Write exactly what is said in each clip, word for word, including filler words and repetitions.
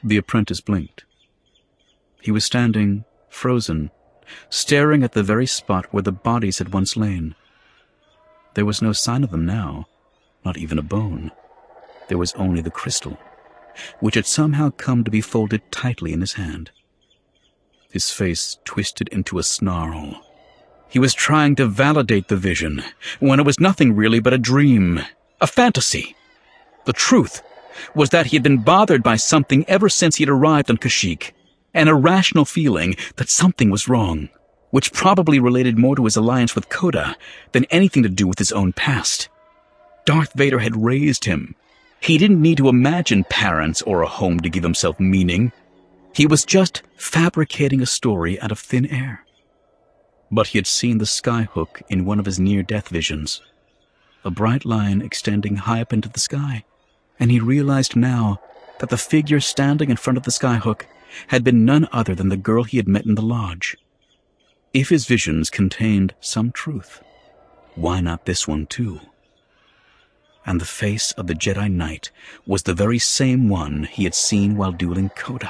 The apprentice blinked. He was standing, frozen, staring at the very spot where the bodies had once lain. There was no sign of them now, not even a bone. There was only the crystal, which had somehow come to be folded tightly in his hand. His face twisted into a snarl. He was trying to validate the vision, when it was nothing really but a dream, a fantasy. The truth was that he had been bothered by something ever since he had arrived on Kashyyyk, an irrational feeling that something was wrong, which probably related more to his alliance with Kota than anything to do with his own past. Darth Vader had raised him. He didn't need to imagine parents or a home to give himself meaning. He was just fabricating a story out of thin air. But he had seen the skyhook in one of his near-death visions, a bright line extending high up into the sky, and he realized now that the figure standing in front of the skyhook had been none other than the girl he had met in the lodge. If his visions contained some truth, why not this one too? And the face of the Jedi Knight was the very same one he had seen while dueling Kota.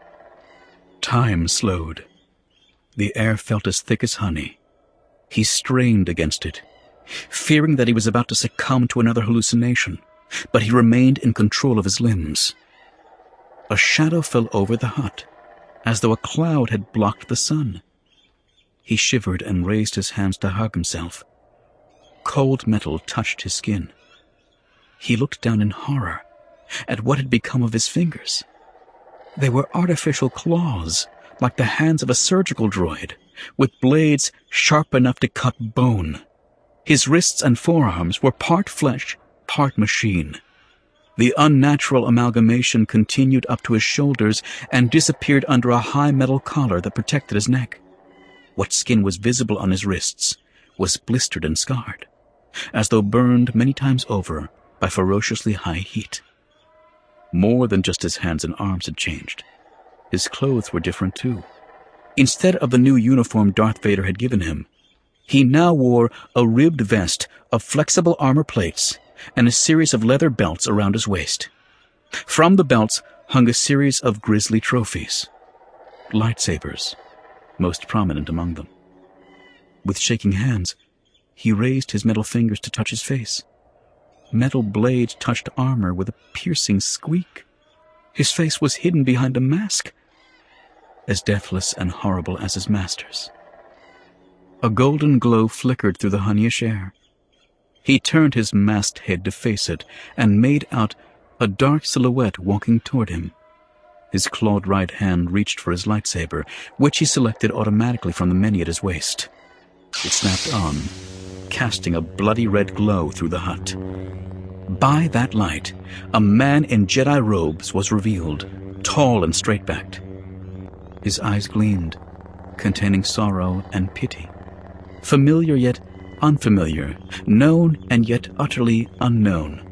Time slowed. The air felt as thick as honey. He strained against it, fearing that he was about to succumb to another hallucination, but he remained in control of his limbs. A shadow fell over the hut, as though a cloud had blocked the sun. He shivered and raised his hands to hug himself. Cold metal touched his skin. He looked down in horror at what had become of his fingers. They were artificial claws, like the hands of a surgical droid, with blades sharp enough to cut bone. His wrists and forearms were part flesh, part machine. The unnatural amalgamation continued up to his shoulders and disappeared under a high metal collar that protected his neck. What skin was visible on his wrists was blistered and scarred, as though burned many times over by ferociously high heat. More than just his hands and arms had changed. His clothes were different too. Instead of the new uniform Darth Vader had given him, he now wore a ribbed vest of flexible armor plates and a series of leather belts around his waist. From the belts hung a series of grisly trophies. Lightsabers, most prominent among them. With shaking hands, he raised his metal fingers to touch his face. Metal blades touched armor with a piercing squeak. His face was hidden behind a mask, as deathless and horrible as his master's. A golden glow flickered through the honeyish air. He turned his masked head to face it and made out a dark silhouette walking toward him. His clawed right hand reached for his lightsaber, which he selected automatically from the many at his waist. It snapped on, casting a bloody red glow through the hut. By that light, a man in Jedi robes was revealed, tall and straight-backed. His eyes gleamed, containing sorrow and pity. Familiar yet unfamiliar, known and yet utterly unknown.